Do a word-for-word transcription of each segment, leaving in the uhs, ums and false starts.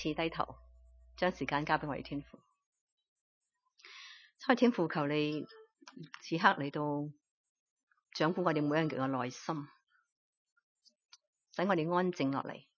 似低頭，將時間交俾我哋天父。所以天父，求你此刻嚟到掌管我哋每一個人嘅內心，使我哋安靜落嚟，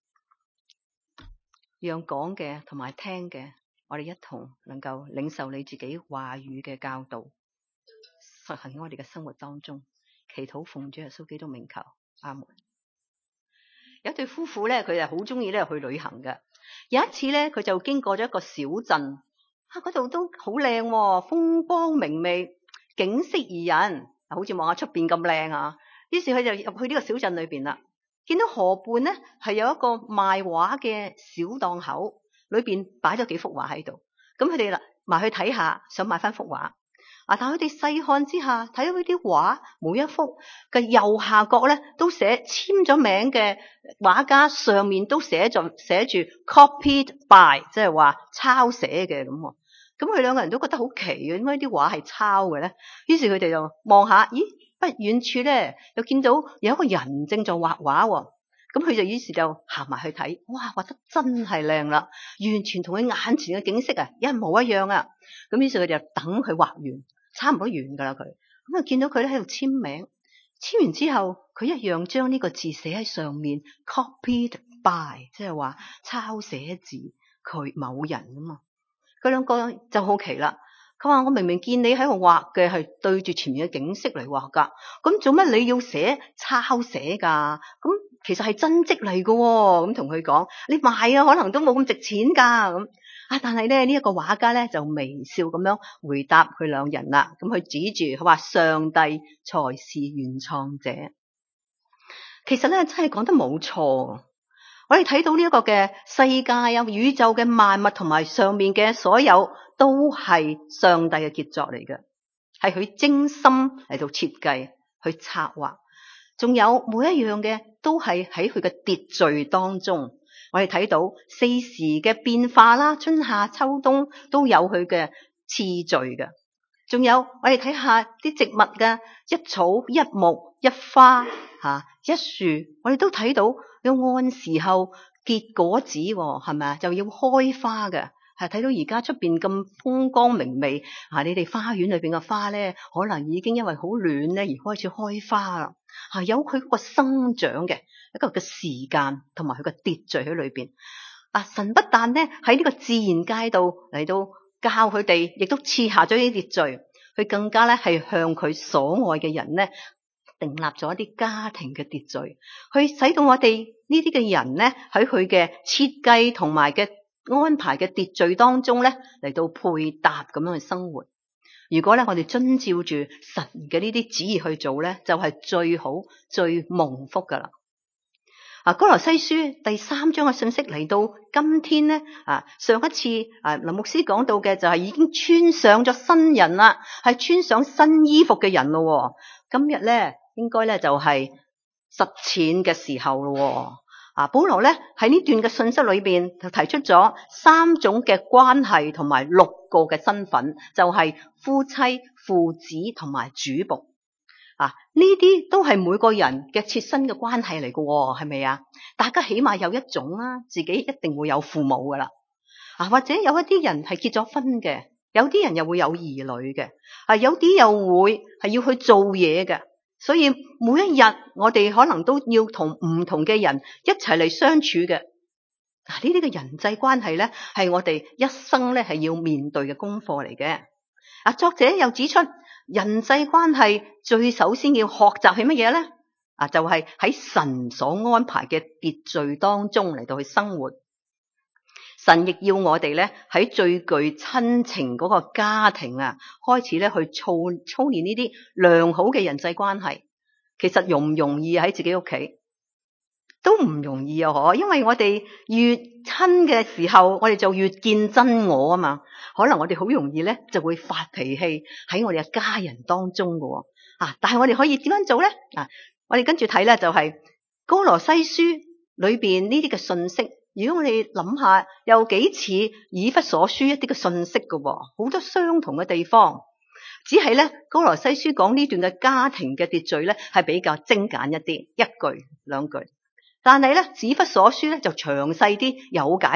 讓講嘅同埋聽嘅，我哋一同能夠領受你自己話語嘅教導，實行喺我哋嘅生活當中。祈禱奉主耶穌基督名求，阿門。有一對夫婦咧，佢係好中意咧去旅行嘅。有一次咧，佢就經過咗一個小鎮，啊，嗰度都好靚，風光明媚，景色宜人，好似望下出邊咁靚啊。於是佢就入去呢個小鎮裏邊啦，見到河畔咧係有一個賣畫嘅小檔口，裏邊擺咗幾幅畫喺度。咁佢哋啦埋去睇下，想買翻幅畫。啊！但佢哋細看之下，睇到呢啲畫，每一幅嘅右下角咧都寫簽咗名嘅畫家，上面都寫住寫住 copied by， 即係話抄寫嘅咁。咁佢兩個人都覺得好奇嘅，點解啲畫係抄嘅咧？於是佢哋就望下，咦？不遠處咧又見到有一個人正在畫畫喎。咁佢就於是就行埋去睇，哇！畫得真係靚啦，完全同佢眼前嘅景色啊一模一樣啊！咁於是佢就等佢畫完，差唔多完噶啦佢。咁啊見到佢咧喺度簽名，簽完之後佢一樣將呢個字寫喺上面 ，copied by， 即係話抄寫自佢某人啊嘛。佢兩個就好奇啦，佢話我明明見你喺度畫嘅係對住前面嘅景色嚟畫噶，咁做乜你要寫抄寫噶？咁其實係真跡嚟㗎，咁同佢講，你賣啊可能都冇咁值錢噶咁啊。但係咧呢一個畫家咧就微笑咁樣回答佢兩人啦。咁佢指住佢話，上帝才是原創者。其實咧真係講得冇錯。我哋睇到呢一個嘅世界啊，宇宙嘅萬物同埋上面嘅所有都係上帝嘅傑作嚟嘅，係佢精心嚟到設計去策劃。仲有每一樣嘅都係喺佢嘅秩序當中，我哋睇到四時嘅變化啦，春夏秋冬都有佢嘅次序嘅。仲有我哋睇下啲植物嘅一草一木一花吓一樹，我哋都睇到要按時候結果子，係咪啊？就要開花嘅。係睇到而家出邊咁風光明媚啊！你哋花園裏邊嘅花咧，可能已經因為好暖咧而開始開花啦。係、啊、有佢個生長嘅一個嘅時間同埋佢嘅秩序喺裏邊。啊，神不但咧喺呢個自然界度嚟到教佢哋，亦都賜下咗呢啲秩序，佢更加咧係向佢所愛嘅人咧訂立咗一啲家庭嘅秩序，去使到我哋呢啲嘅人咧喺佢嘅設計同埋嘅安排嘅秩序當中咧嚟到配搭咁樣去生活。如果咧我哋遵照住神嘅呢啲旨意去做咧，就係最好最蒙福噶啦。啊，歌羅西書第三章嘅信息嚟到今天咧，啊上一次啊林牧師講到嘅就係已經穿上咗新人啦，係穿上新衣服嘅人咯。今日咧應該咧就係實踐嘅時候咯。啊，保羅咧喺呢段嘅信息裏邊就提出咗三種嘅關係同埋六個嘅身份，就係夫妻、父子同埋主僕。啊，呢啲都係每個人嘅切身嘅關係嚟嘅，係咪啊？大家起碼有一種啦，自己一定會有父母噶啦。啊，或者有一啲人係結咗婚嘅，有啲人又會有兒女嘅，啊，有啲又會係要去做嘢嘅。所以每一日我哋可能都要同唔同嘅人一齊嚟相處嘅。嗱，呢啲嘅人際關係咧，係我哋一生咧係要面對嘅功課嚟嘅。啊，作者又指出，人際關係最首先要學習係乜嘢咧？啊，就係喺神所安排嘅秩序當中嚟到去生活。神亦要我哋咧喺最具親情嗰個家庭啊，開始咧去操操練呢啲良好嘅人際關係。其實容唔容易喺自己屋企都唔容易啊！嗬，因為我哋越親嘅時候，我哋就越見真我啊嘛。可能我哋好容易咧就會發脾氣喺我哋嘅家人當中嘅啊。但係我哋可以點樣做咧？啊，我哋跟住睇咧就係歌羅西書裏邊呢啲嘅信息。如果我哋諗下，有幾似以弗所書一啲嘅信息嘅，好多相同嘅地方，只係咧歌羅西書講呢段嘅家庭嘅秩序咧係比較精簡一啲，一句兩句。但係咧以弗所書咧就詳細啲，有解釋，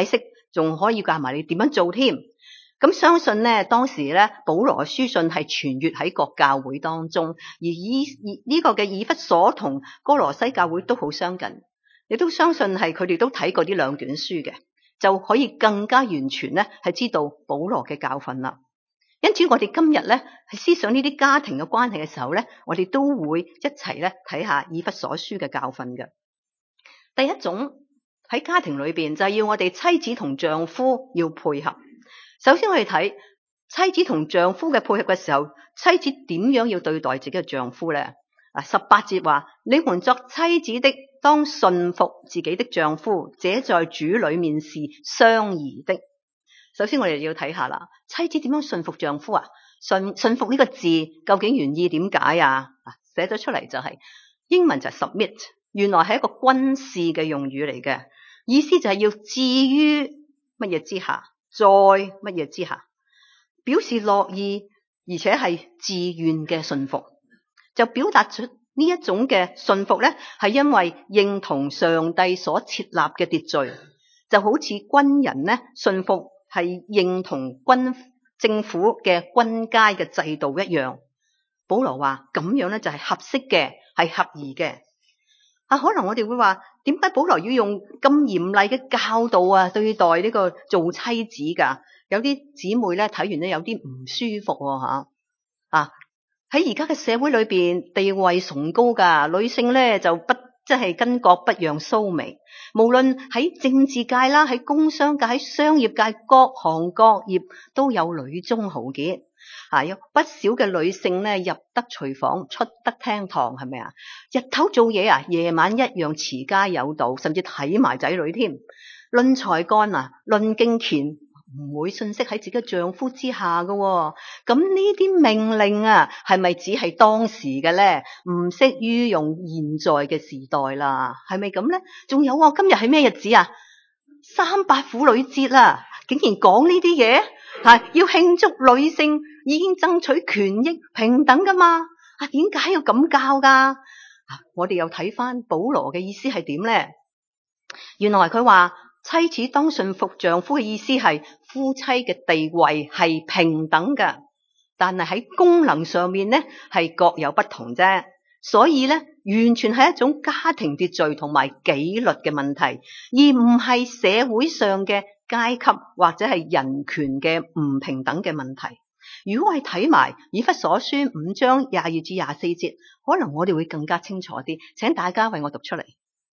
仲可以教埋你點樣做添。咁相信咧，當時咧保羅嘅書信係傳閱喺各教會當中，而以呢、這個嘅以弗所同哥羅西教會都好相近，亦都相信係佢哋都睇過呢兩卷書嘅，就可以更加完全咧係知道保羅嘅教訓啦。因此我哋今日咧係思想呢啲家庭嘅關係嘅時候咧，我哋都會一齊咧睇下以弗所書嘅教訓嘅。第一種喺家庭裏邊就係要我哋妻子同丈夫要配合。首先我哋睇妻子同丈夫嘅配合嘅時候，妻子點樣要對待自己嘅丈夫咧？啊，十八節話：你們作妻子的，當順服自己的丈夫，這在主裏面是相宜的。首先我哋要睇下啦，妻子點樣順服丈夫啊？順順服呢個字究竟原意點解啊？寫咗出嚟就係、是、英文就係 submit， 原來係一個軍事嘅用語嚟嘅，意思就係要置於乜嘢之下。在乜嘢之下，表示樂意而且係自願嘅順服，就表達出呢一種嘅順服咧，係因為認同上帝所設立嘅秩序，就好似軍人咧順服係認同軍政府嘅軍階嘅制度一樣。保羅話咁樣咧就係合適嘅，係合宜嘅。啊，可能我哋會話，點解保羅要用咁嚴厲嘅教導啊，對待呢個做妻子噶？有啲姊妹咧睇完咧有啲唔舒服吓。啊，喺而家嘅社會裏邊，地位崇高噶，女性咧就不即係巾幗不讓鬚眉。無論喺政治界啦，喺工商界，喺商業界，各行各業都有女中豪傑。啊，有不少嘅女性咧入得廚房，出得廳堂，係咪啊？日頭做嘢啊，夜晚一樣持家有道，甚至睇埋仔女添。論才幹啊，論敬虔，唔會遜色喺自己嘅丈夫之下噶喎。咁呢啲命令啊，係咪只係當時嘅咧？唔適於用現在嘅時代啦，係咪咁咧？仲有啊，今日係咩日子啊？三八婦女節啦，竟然講呢啲嘢，係要慶祝女性已經爭取權益平等噶嘛？啊，點解要咁教噶？啊，我哋又睇翻保羅嘅意思係點咧？原來佢話妻子當順服丈夫嘅意思係夫妻嘅地位係平等噶，但係喺功能上面咧係各有不同啫。所以咧，完全係一種家庭秩序同埋紀律嘅問題，而唔係社會上嘅階級或者係人權嘅唔平等嘅問題。如果我哋睇埋以弗所書五章廿二至廿四節，可能我哋會更加清楚啲。請大家為我讀出嚟。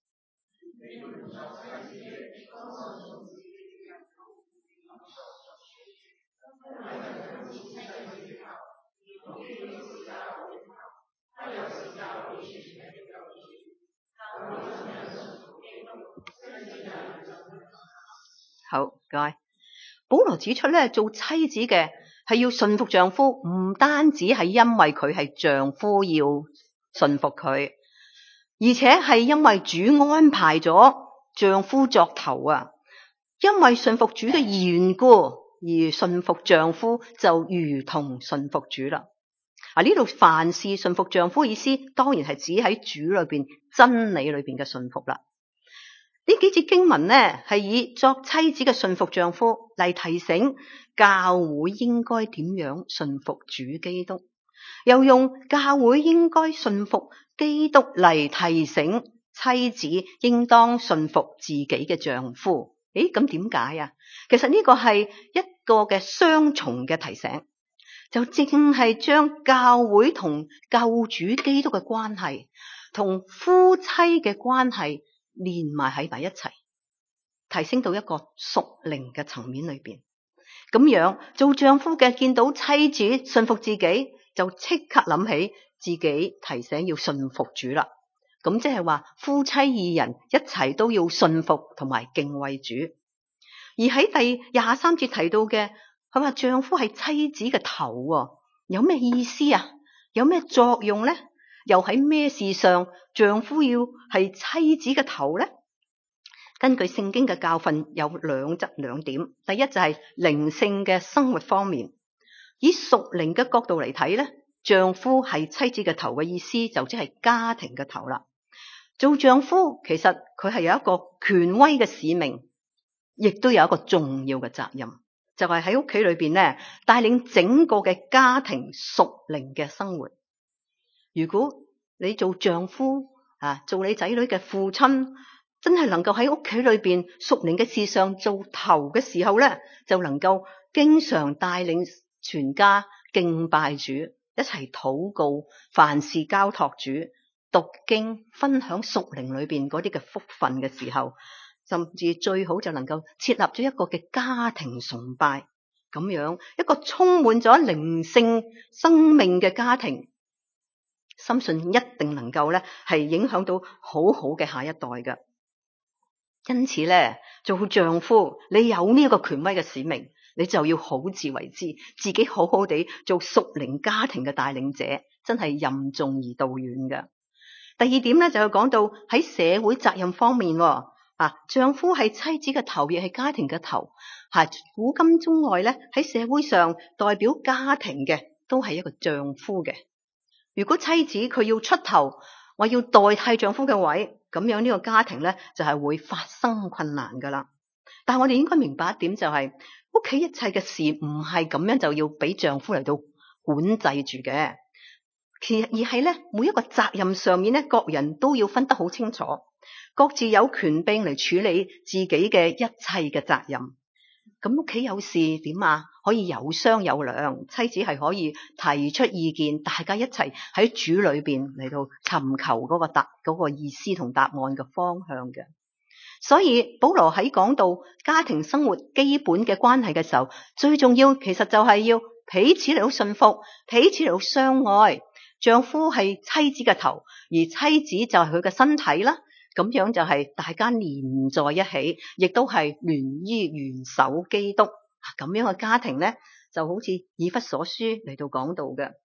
好，該保羅指出咧，做妻子嘅係要順服丈夫，唔單止係因為佢係丈夫要順服佢，而且係因為主安排咗丈夫作頭啊。因為順服主嘅緣故而順服丈夫，就如同順服主啦。啊，呢度凡事順服丈夫意思，當然係指喺主裏邊真理裏邊嘅順服啦。呢幾節經文呢，係以作妻子嘅順服丈夫嚟提醒教會應該點樣順服主基督，又用教會應該順服基督嚟提醒妻子應當順服自己嘅丈夫。誒，咁點解啊？其實呢個係一個嘅雙重嘅提醒，就正係將教會同救主基督嘅關係同夫妻嘅關係連埋喺埋一齊，提升到一個屬靈嘅層面裏邊。咁樣做丈夫嘅見到妻子順服自己，就即刻諗起自己提醒要順服主啦。咁即係話夫妻二人一齊都要順服同埋敬畏主。而喺第廿三節提到嘅，佢話丈夫係妻子嘅頭，有咩意思啊？有咩作用咧？又喺咩事上丈夫要係妻子嘅頭咧？根據聖經嘅教訓有兩則兩點。第一就係靈性嘅生活方面，以屬靈嘅角度嚟睇咧，丈夫係妻子嘅頭嘅意思就即係家庭嘅頭啦。做丈夫其實佢係有一個權威嘅使命， 亦都有一個重要嘅責任，就係喺屋企裏邊咧，帶領整個嘅家庭屬靈嘅生活。如果你做丈夫啊，做你仔女嘅父親，真係能夠喺屋企裏邊屬靈嘅事上做頭嘅時候咧，就能夠經常帶領全家敬拜主，一齊禱告，凡事交託主，讀經，分享屬靈裏邊嗰啲嘅福分嘅時候，甚至最好就能夠設立咗一個嘅家庭崇拜，咁樣一個充滿咗靈性生命嘅家庭，深信一定能夠咧係影響到好好嘅下一代嘅。因此咧，做丈夫你有呢一個權威嘅使命，你就要好自為之，自己好好地做屬靈家庭嘅帶領者，真係任重而道遠嘅。第二點咧就係講到喺社會責任方面，啊，丈夫係妻子嘅頭，亦係家庭嘅頭，係古今中外咧喺社會上代表家庭嘅都係一個丈夫嘅。如果妻子佢要出頭，我要代替丈夫嘅位，咁樣呢個家庭咧就係會發生困難噶啦。但係我哋應該明白一點，就係屋企一切嘅事唔係咁樣就要俾丈夫嚟到管制住嘅，其實而係咧每一個責任上面咧，各人都要分得好清楚，各自有權柄嚟處理自己嘅一切嘅責任。咁屋企有事點啊？可以有商有量，妻子係可以提出意見，大家一齊喺主裏邊嚟到尋求嗰個答嗰個意思同答案嘅方向嘅。所以保羅喺講到家庭生活基本嘅關係嘅時候，最重要其實就係要彼此嚟到信服，彼此嚟到相愛。丈夫係妻子嘅頭，而妻子就係佢嘅身體啦。咁樣就係大家連在一起，亦都係聯於元首基督。咁樣嘅家庭咧，就好似以弗所書嚟到講到嘅，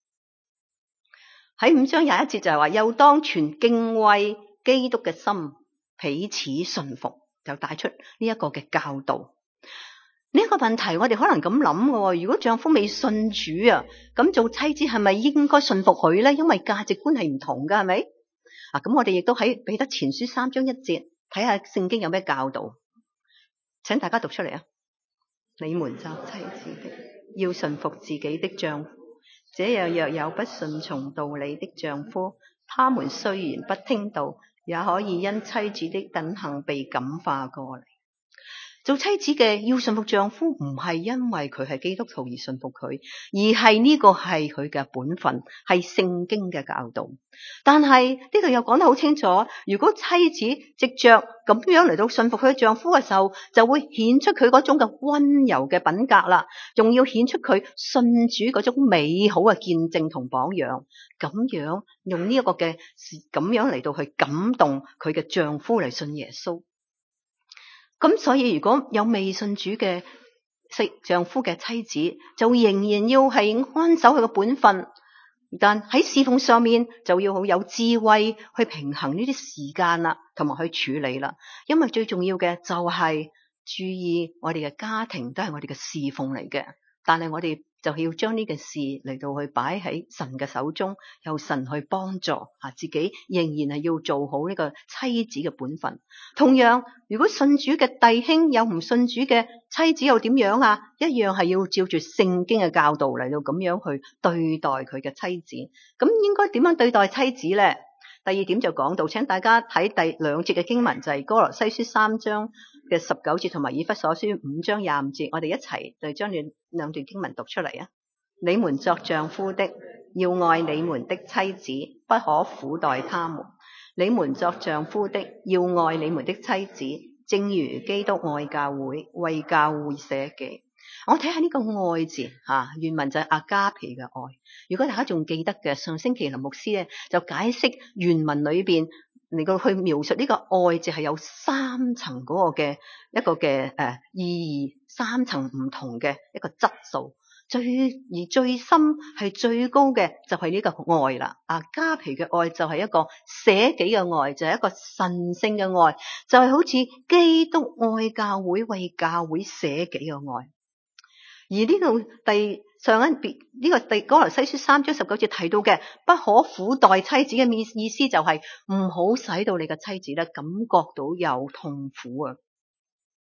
喺五章廿一節就係話，又當存敬畏基督嘅心，彼此順服，就帶出呢一個嘅教導。呢、這、一個問題我哋可能咁諗嘅，如果丈夫未信主啊，咁做妻子係咪應該順服佢咧？因為價值觀係唔同噶，係咪？啊，咁我哋亦都喺彼得前書三章一節睇下聖經有咩教導，請大家讀出嚟啊！你們作妻子的，要順服自己的丈夫，這樣若有不順從道理的丈夫，他們雖然不聽道，也可以因妻子的等行被感化過嚟。做妻子嘅要順服丈夫，唔係因為佢係基督徒而順服佢，而係呢個係佢嘅本分，係聖經嘅教導。但係呢度又講得好清楚，如果妻子藉着咁樣嚟到順服佢嘅丈夫嘅時候，就會顯出佢嗰種嘅溫柔嘅品格啦，仲要顯出佢信主嗰種美好嘅見證同榜樣。咁樣用呢一個嘅咁樣嚟到去感動佢嘅丈夫嚟信耶穌。咁所以如果有未信主嘅丈夫嘅妻子，就仍然要係安守佢嘅本分，但喺侍奉上面就要好有智慧去平衡呢啲時間啦，同埋去處理啦。因為最重要嘅就係注意我哋嘅家庭都係我哋嘅侍奉嚟嘅，但係我哋就要將呢個事嚟到去擺喺神嘅手中，由神去幫助啊，自己仍然係要做好呢個妻子嘅本分。同樣，如果信主嘅弟兄有唔信主嘅妻子又點樣啊？一樣係要照住聖經嘅教導嚟到咁樣去對待佢嘅妻子。咁應該點樣對待妻子呢？第二點就講到，請大家睇第兩節嘅經文，就係歌羅西書三章嘅十九節同埋以弗所書五章廿五節，我哋一齊就將呢兩段經文讀出嚟啊！你們作丈夫的，要愛你們的妻子，不可苦待他們；你們作丈夫的，要愛你們的妻子，正如基督愛教會，為教會捨己。我睇下呢個愛字吓，原文就係阿加皮嘅愛。如果大家仲記得嘅，上星期林牧師咧就解釋原文裏邊嚟到去描述呢個愛字係有三層嗰個嘅一個嘅誒意義，三層唔同嘅一個質素。最而最深係最高嘅就係呢個愛啦。阿加皮嘅愛就係一個捨己嘅愛，就係、是、一個神聖嘅愛，就係、是、好似基督愛教會，為教會捨己嘅愛。而呢個第上一別呢、這個第歌羅西書三章十九節提到嘅不可苦待妻子嘅意意思就係唔好使到你嘅妻子咧感覺到有痛苦啊。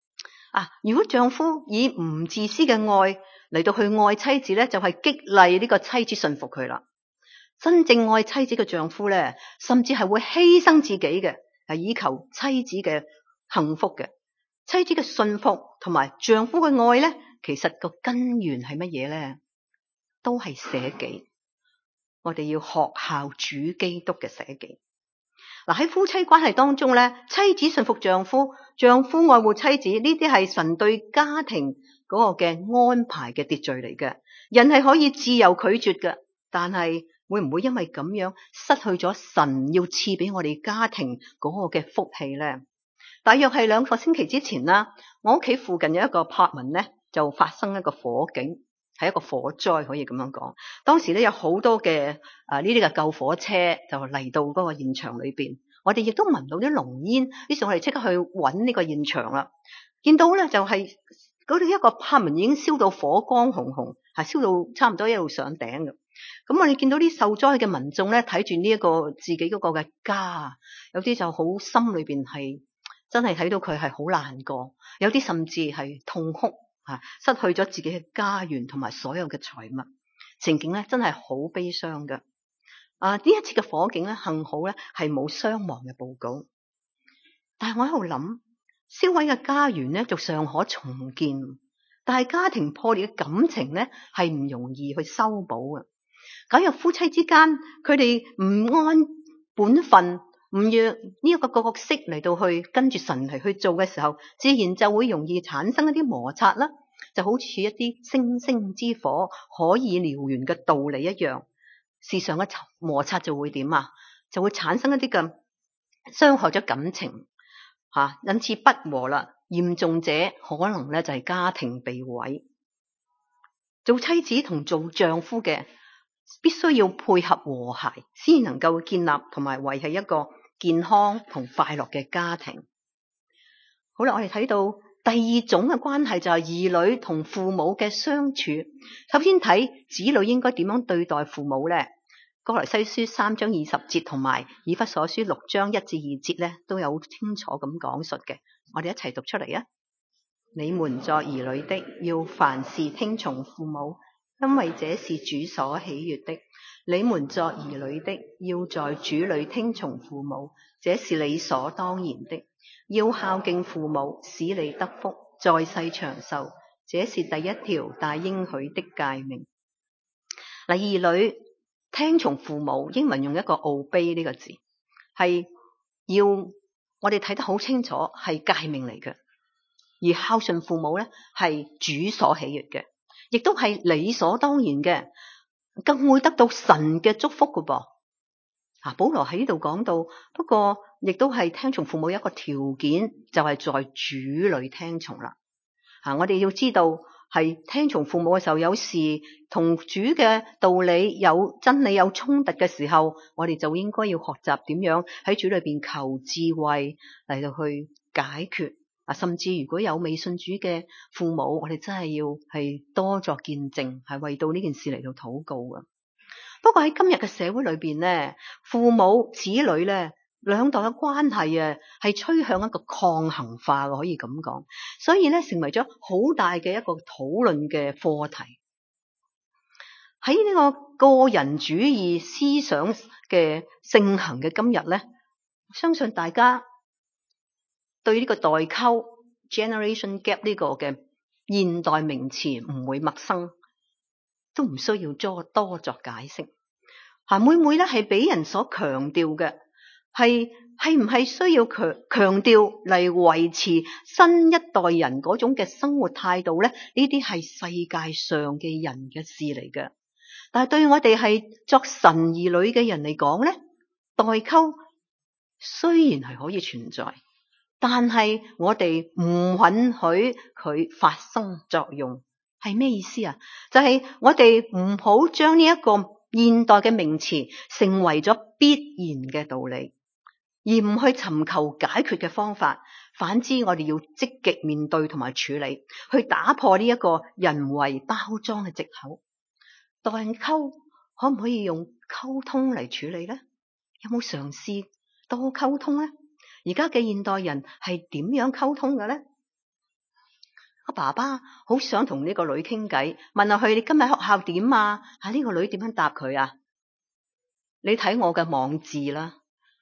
啊，如果丈夫以唔自私嘅愛嚟到去愛妻子咧，就係激勵呢個妻子順服佢啦。真正愛妻子嘅丈夫咧，甚至係會犧牲自己嘅，係以求妻子嘅幸福嘅。妻子嘅順服同埋丈夫嘅愛咧，其實個根源係乜嘢咧？都係捨己。我哋要學效主基督嘅捨己。嗱，喺夫妻關係當中咧，妻子順服丈夫，丈夫愛護妻子，呢啲係神對家庭嗰個嘅安排嘅秩序嚟嘅。人係可以自由拒絕嘅，但係會唔會因為咁樣失去咗神要賜俾我哋家庭嗰個嘅福氣咧？大約係兩個星期之前啦，我屋企附近有一個 apartment 咧，就發生一個火警，係一個火災，可以咁樣講。當時咧有好多嘅啊呢啲嘅救火車就嚟到嗰個現場裏邊，我哋亦都聞到啲濃煙，於是我哋即刻去揾呢個現場啦。見到咧就係嗰度一個 apartment 已經燒到火光紅紅，係燒到差唔多一路上頂嘅。咁我哋見到啲受災嘅民眾咧，睇住呢一個自己嗰個嘅家，有啲就好心裏邊係真係睇到佢係好難過，有啲甚至係痛哭啊，失去咗自己嘅家園同埋所有嘅財物，情景咧真係好悲傷嘅。啊，呢一次嘅火警咧，幸好咧係冇傷亡嘅報告，但係我喺度諗，燒毀嘅家園咧就尚可重建，但係家庭破裂嘅感情咧係唔容易去修補嘅。假如夫妻之間佢哋唔按本分，唔讓呢一個角色嚟到去跟住神嚟去做嘅時候，自然就會容易產生一啲摩擦啦，就好似一啲星星之火可以燎原嘅道理一樣。事上嘅摩擦就會點啊？就會產生一啲嘅傷害咗感情，吓、啊、引致不和啦。嚴重者可能咧就係家庭被毀。做妻子同做丈夫嘅，必須要配合和諧，先能夠建立同埋維繫一個健康同快樂嘅家庭。好啦，我哋睇到第二種嘅關係就係兒女同父母嘅相處。首先睇子女應該點樣對待父母咧？歌羅西書三章二十節同埋以弗所書六章一至二節咧都有清楚咁講述嘅。我哋一齊讀出嚟啊！你們作兒女的，要凡事聽從父母，因為這是主所喜悅的。你們作兒女的，要在主裏聽從父母，這是理所當然的。要孝敬父母，使你得福，在世長壽，這是第一條帶應許的誡命。嗱，兒女聽從父母，英文用一個 obey 呢個字，係要我哋睇得好清楚，係誡命嚟嘅。而孝順父母咧，係主所喜悅嘅，亦都係理所當然嘅，更會得到神嘅祝福㗎噃。啊，保羅喺呢度講到，不過亦都係聽從父母一個條件，就係、是、在主裏聽從啦。啊，我哋要知道係聽從父母嘅時候，有時同主嘅道理有真理有衝突嘅時候，我哋就應該要學習點樣喺主裏邊求智慧嚟到去解決。啊，甚至如果有未信主嘅父母，我哋真係要係多作見證，係為到呢件事嚟到禱告嘅。不過喺今日嘅社會裏邊咧，父母子女咧兩代嘅關係啊，係趨向一個抗衡化嘅，可以咁講。所以咧，成為咗好大嘅一個討論嘅課題。喺呢個個人主義思想嘅盛行嘅今日咧，相信大家對呢個代溝 generation gap 呢個嘅現代名詞唔會陌生，都唔需要多多作解釋。吓，每每咧係俾人所強調嘅，係係唔係需要強強調嚟維持新一代人嗰種嘅生活態度咧？呢啲係世界上嘅人嘅事嚟嘅。但係對我哋係作神兒女嘅人嚟講咧，代溝雖然係可以存在，但係我哋唔允許佢發生作用。係咩意思啊？就係、是、我哋唔好將呢一個現代嘅名詞成為咗必然嘅道理，而唔去尋求解決嘅方法。反之，我哋要積極面對同埋處理，去打破呢一個人為包裝嘅藉口。代溝可唔可以用溝通嚟處理呢？有冇嘗試多溝通呢？而家嘅現代人係點樣溝通嘅呢？ 阿爸爸好想同呢個女傾偈，問下佢你今日學校點啊？啊呢個女點樣答佢啊？你睇我嘅網誌啦。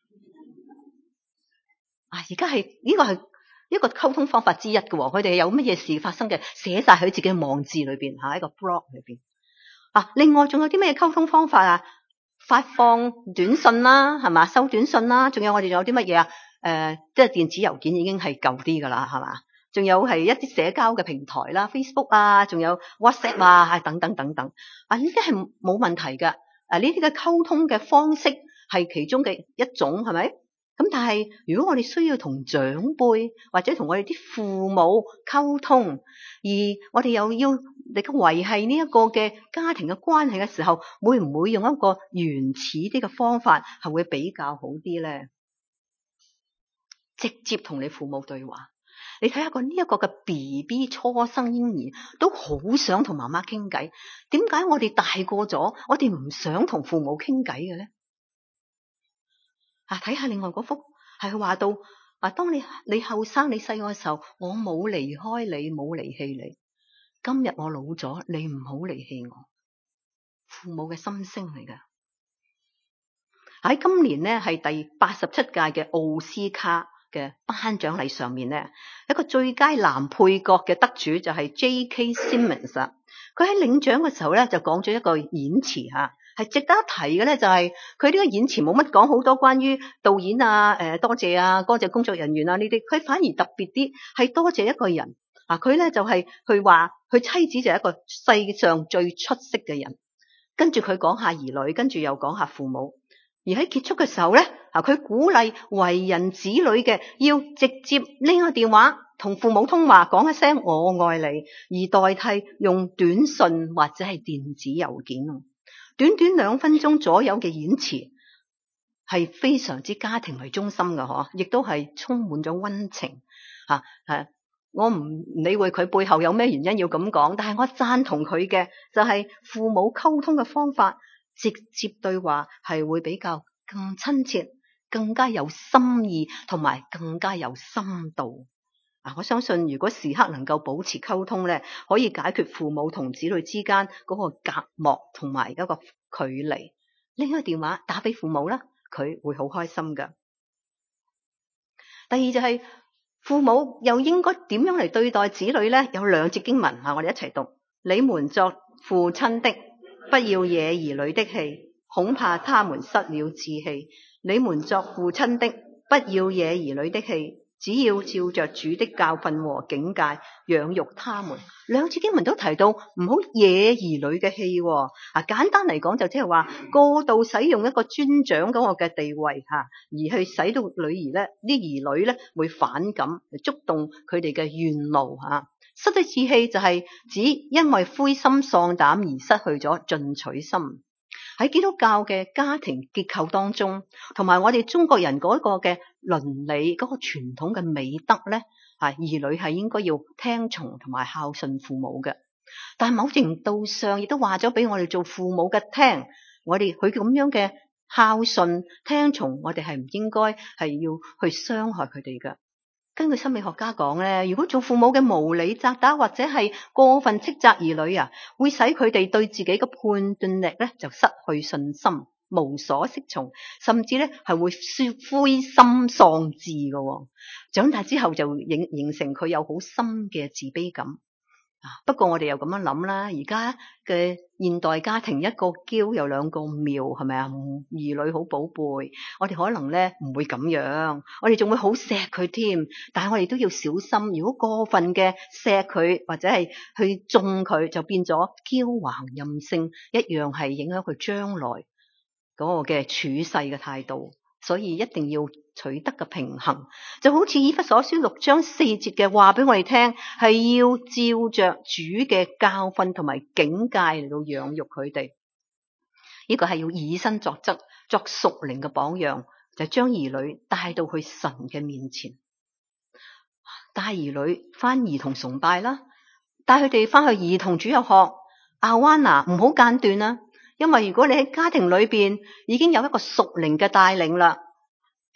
啊而家係呢個係一個溝通方法之一嘅，佢哋有乜嘢事發生嘅，寫晒喺自己嘅網誌裏邊，喺一個 blog 裏邊。啊，另外仲有啲咩溝通方法啊？發放短信啦，係嘛？收短信啦，仲有我哋仲有啲乜嘢啊？誒、呃，即係電子郵件已經係舊啲噶啦，係嘛？仲有係一啲社交嘅平台啦 ，Facebook 啊，仲有 WhatsApp 啊，等等等等。啊，呢啲係冇問題㗎。啊，呢啲嘅溝通嘅方式係其中嘅一種，係咪？咁但係如果我哋需要同長輩或者同我哋啲父母溝通，而我哋又要嚟個維繫呢一個嘅家庭嘅關係嘅時候，會唔會用一個原始啲嘅方法係會比較好啲咧？直接同你父母對話，你睇下個呢一個嘅 B B 初生嬰兒都好想同媽媽傾偈，點解我哋大個咗，我哋唔想同父母傾偈嘅咧？啊，睇下另外嗰幅係佢話到啊，當你你後生你細個嘅時候，我冇離開你，冇離棄你。今日我老咗，你唔好離棄我。父母嘅心聲嚟㗎。喺今年呢係第八十七屆嘅奧斯卡嘅頒獎禮上面呢，一個最佳男配角嘅得主就係 J K Simmons 啊。佢喺領獎嘅時候咧就講咗一個演詞吓，係值得一提嘅咧，就係佢呢個演詞冇乜講好多關於導演啊、誒多謝啊、多謝工作人員啊呢啲，佢反而特別啲係多謝一個人啊。佢咧就係佢話佢妻子就係一個世上最出色嘅人，跟住佢講下兒女，跟住又講下父母。而喺結束嘅時候咧，啊佢鼓勵為人子女嘅要直接拎個電話同父母通話，講一聲我愛你，而代替用短信或者係電子郵件。短短兩分鐘左右嘅演詞係非常之家庭為中心嘅，嗬，亦都係充滿咗溫情。吓，係我唔理會佢背後有咩原因要咁講，但係我贊同佢嘅就係父母溝通嘅方法。直接對話係會比較更親切，更加有心意，同埋更加有深度。啊，我相信如果時刻能夠保持溝通咧，可以解決父母同子女之間嗰個隔膜同埋一個距離。拎個電話打俾父母啦，佢會好開心噶。第二就係、是、父母又應該點樣嚟對待子女咧？有兩節經文啊，我哋一齊讀：你們作父親的，不要惹兒女的氣，恐怕他們失了志氣。你們作父親的，不要惹兒女的氣，只要照着主的教訓和警戒養育他們。兩次經文都提到唔好惹兒女嘅氣。啊，簡單嚟講就即係話過度使用一個尊長嗰個嘅地位吓，而去使到女兒咧，啲兒女咧會反感，觸動佢哋嘅怨怒吓。失咗志氣就係指因為灰心喪膽而失去咗進取心。喺基督教嘅家庭結構當中，同埋我哋中國人嗰個嘅倫理嗰個傳統嘅美德咧，啊，兒女係應該要聽從同埋孝順父母嘅。但係某程度上亦都話咗俾我哋做父母嘅聽，我哋佢咁樣嘅孝順聽從，我哋係唔應該係要去傷害佢哋嘅。根據心理學家講咧，如果做父母嘅無理責打或者係過分斥責兒女啊，會使佢哋對自己嘅判斷力咧就失去信心，無所適從，甚至咧係會灰心喪志嘅。長大之後就形形成佢有好深嘅自卑感。不過我哋又咁樣諗啦，而家嘅現代家庭一個嬌有兩個妙，係咪啊？兒女好寶貝，我哋可能咧唔會咁樣，我哋仲會好錫佢添。但係我哋都要小心，如果過分嘅錫佢或者係去縱佢，就變咗驕橫任性，一樣係影響佢將來嗰個嘅處世嘅態度。所以一定要取得個平衡，就好似以弗所書六章四節嘅話俾我哋聽，係要照着主嘅教訓同埋警戒嚟到養育佢哋。呢個係要以身作則，作屬靈嘅榜樣，就將兒女帶到去神嘅面前，帶兒女翻兒童崇拜啦，帶佢哋翻去兒童主日學。阿灣啊，唔好間斷啦。因為如果你喺家庭裏邊已經有一個屬靈嘅帶領啦，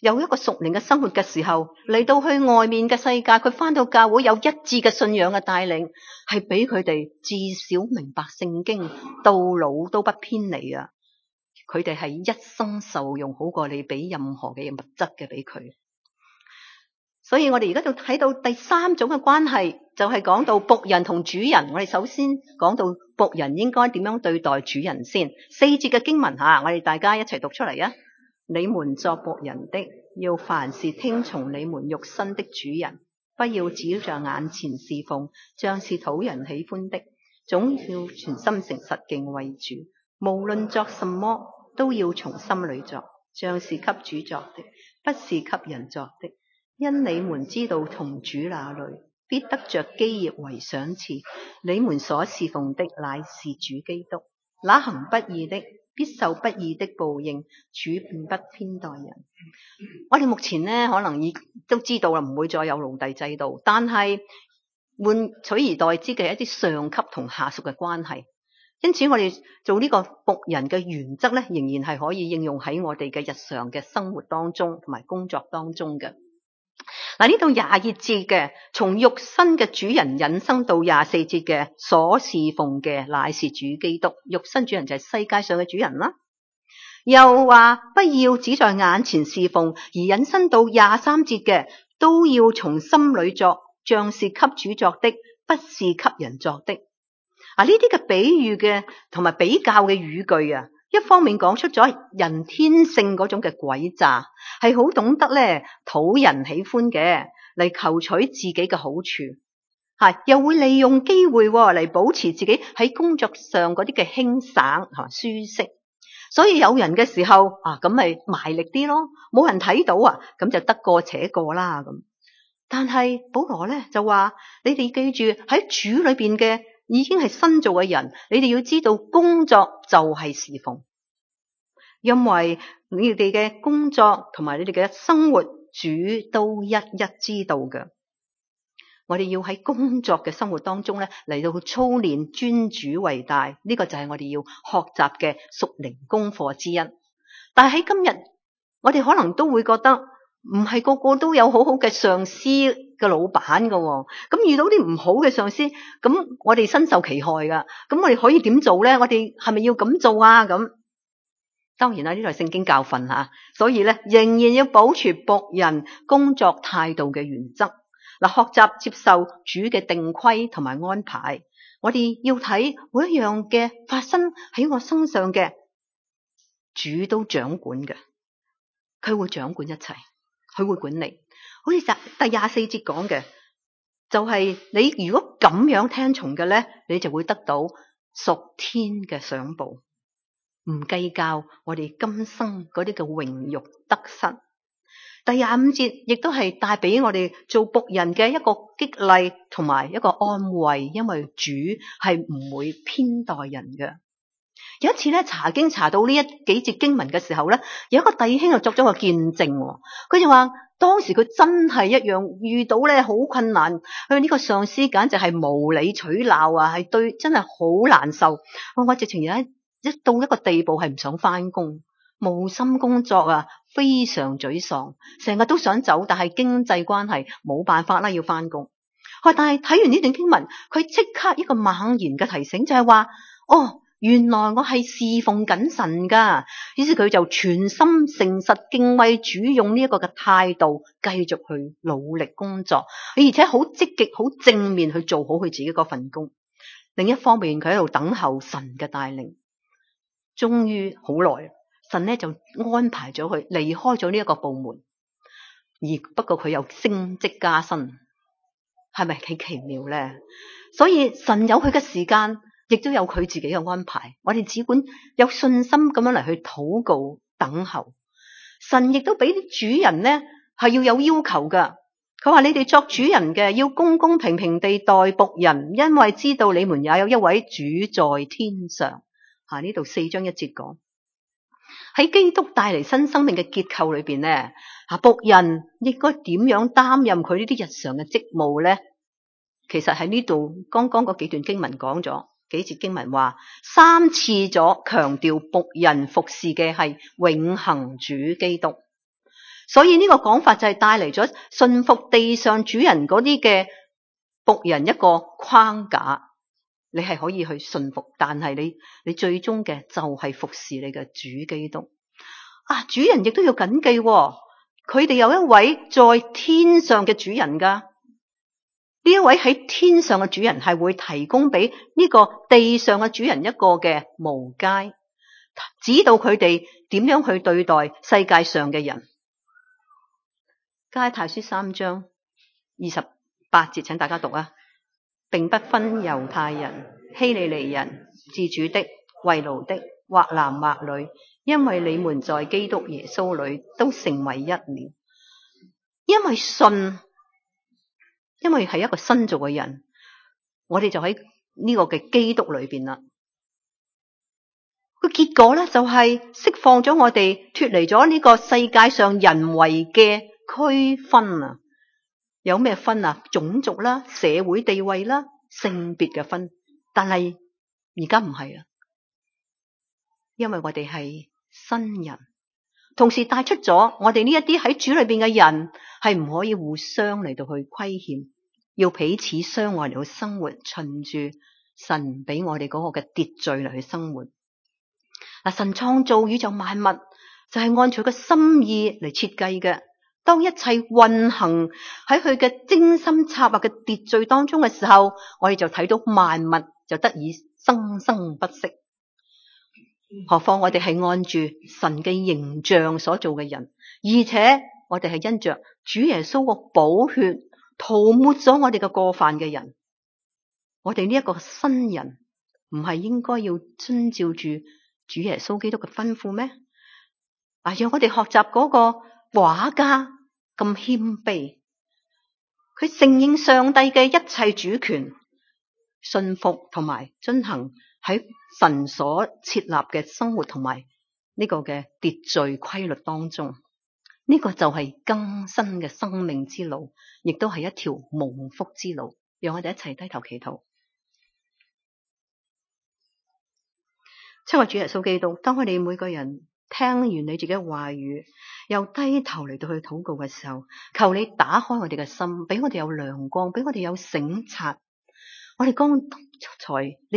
有一個屬靈嘅生活嘅時候，嚟到去外面嘅世界，佢返到教會有一致嘅信仰嘅帶領，係俾佢哋至少明白聖經，到老都不偏離啊！佢哋係一生受用，好過你俾任何嘅物質嘅俾佢。所以我哋而家就睇到第三種嘅關係，就係講到僕人同主人。我哋首先講到僕人應該點樣對待主人先。四節嘅經文吓，我哋大家一齊讀出嚟啊！你們作僕人的，要凡事聽從你們肉身的主人，不要只在眼前侍奉，像是討人喜歡的，總要全心誠實敬畏主。無論作什麼，都要從心裏作，像是給主作的，不是給人作的。因你們知道同主那裏必得着基業為賞賜，你們所侍奉的乃是主基督。那行不義的必受不義的報應，主並不偏待人。我哋目前呢，可能已都知道啦，唔會再有奴隸制度，但係換取而代之嘅一啲上級同下屬嘅關係。因此我哋做呢個僕人嘅原則呢，仍然係可以應用喺我哋嘅日常嘅生活當中同埋工作當中嘅。嗱，呢度廿二節嘅，從肉身嘅主人引申到廿四節嘅所侍奉嘅乃是主基督。肉身主人就係世界上嘅主人啦。又話不要只在眼前侍奉，而引申到廿三節嘅都要從心裏作，像是給主作的，不是給人作的。啊，呢啲嘅比喻嘅同埋比較嘅語句啊，一方面講出咗人天性嗰種嘅詭詐，係好懂得咧討人喜歡嘅，嚟求取自己嘅好處，係又會利用機會嚟保持自己喺工作上嗰啲嘅輕省同埋舒適。所以有人嘅時候啊，咁咪賣力啲咯，冇人睇到啊，咁就得過且過啦咁。但係保羅咧就話，你哋記住喺主裏邊嘅已經係新造嘅人，你哋要知道工作就係侍奉，因為你哋嘅工作同埋你哋嘅生活，主都一一知道嘅。我哋要喺工作嘅生活當中咧嚟到操練尊主為大，呢個就係我哋要學習嘅屬靈功課之一。但係喺今日，我哋可能都會覺得唔係個個都有好好嘅上司嘅老闆噶，咁遇到啲唔好嘅上司，咁我哋身受其害噶。咁我哋可以點做咧？我哋係咪要咁做啊？咁當然啦，呢個係聖經教訓吓，所以咧仍然要保持僕人工作態度嘅原則。嗱，學習接受主嘅定規同埋安排，我哋要睇每一樣嘅發生喺我身上嘅，主都掌管嘅，佢會掌管一切，佢會管理。好似第廿四節講嘅，就係、是、你如果咁樣聽從嘅咧，你就會得到屬天嘅賞報，唔計較我哋今生嗰啲嘅榮辱得失。第廿五節亦都係帶俾我哋做僕人嘅一個激勵同埋一個安慰，因為主係唔會偏待人嘅。有一次咧查經查到呢一幾節經文嘅時候咧，有一個弟兄就作咗個見證，佢就話當時佢真係一樣遇到咧好困難，佢呢個上司簡直係無理取鬧啊，係對真係好難受。我我直情有一一到一個地步係唔想翻工，無心工作啊，非常沮喪，成日都想走，但係經濟關係冇辦法啦，要翻工。但係睇完呢段經文，佢即刻一個猛然嘅提醒，就係話哦，原來我係侍奉緊神噶。於是佢就全心誠實敬畏主，用呢一個嘅態度繼續去努力工作，而且好積極好正面去做好佢自己嗰份工。另一方面，佢喺度等候神嘅帶領。終於好耐，神咧就安排咗佢離開咗呢一個部門，而不過佢又升職加薪，係咪幾奇妙咧？所以神有佢嘅時間，亦都有佢自己嘅安排。我哋只管有信心咁樣嚟去禱告等候。神亦都俾啲主人咧係要有要求噶。佢話你哋作主人嘅要公公平平地待僕人，因為知道你們也有一位主在天上。啊！呢度四章一節講喺基督帶嚟新生命嘅結構裏邊咧，啊僕人應該點樣擔任佢呢啲日常嘅職務咧？其實喺呢度剛剛嗰幾段經文講咗幾節經文話三次咗強調僕人服侍嘅係永恆主基督。 所以呢個講法就係帶嚟咗順服地上主人嗰啲嘅僕人一個框架，你係可以去順服，但係你你最終嘅就係服侍你嘅主基督。啊，主人亦都要謹記，佢哋有一位在天上嘅主人噶。呢一位喺天上嘅主人係會提供俾呢個地上嘅主人一個嘅無階，指導佢哋點樣去對待世界上嘅人。加拉太書三章二十八節，請大家讀啊，並不分猶太人、希利尼人、自主的、為奴的，或男或女，因為你們在基督耶穌裏都成為一了。因為信，因為係一個新造嘅人，我哋就喺呢個嘅基督裏邊啦。個結果咧就係釋放咗我哋脫離咗呢個世界上人為嘅區分啊。有咩分啊？種族啦、社會地位啦、性別嘅分。但係而家唔係啊，因為我哋係新人，同時帶出咗我哋呢一啲喺主裏邊嘅人係唔可以互相嚟到去虧欠，要彼此相愛嚟去生活，循住神俾我哋嗰個嘅秩序嚟去生活。嗱，神創造宇宙萬物就係按照佢嘅心意嚟設計嘅。當一切運行喺佢嘅精心策劃嘅秩序當中嘅時候，我哋就睇到萬物就得以生生不息。何況我哋係按住神嘅形象所做嘅人，而且我哋係因着主耶穌個寶血塗抹咗我哋嘅過犯嘅人。我哋呢一個新人唔係應該要遵照住主耶穌基督嘅吩咐咩？啊，讓我哋學習嗰個畫家咁謙卑，佢承認上帝嘅一切主權，信服同埋遵行喺神所設立嘅生活同埋呢個嘅秩序規律當中。呢個就係更新嘅生命之路，亦都係一條蒙福之路。讓我哋一齊低頭祈禱。親愛主耶穌基督，當我哋每個人聽完你自己嘅話語，又低頭嚟到去禱告嘅時候，求你打開我哋嘅心，俾我哋有亮光，俾我哋有省察。我哋剛才你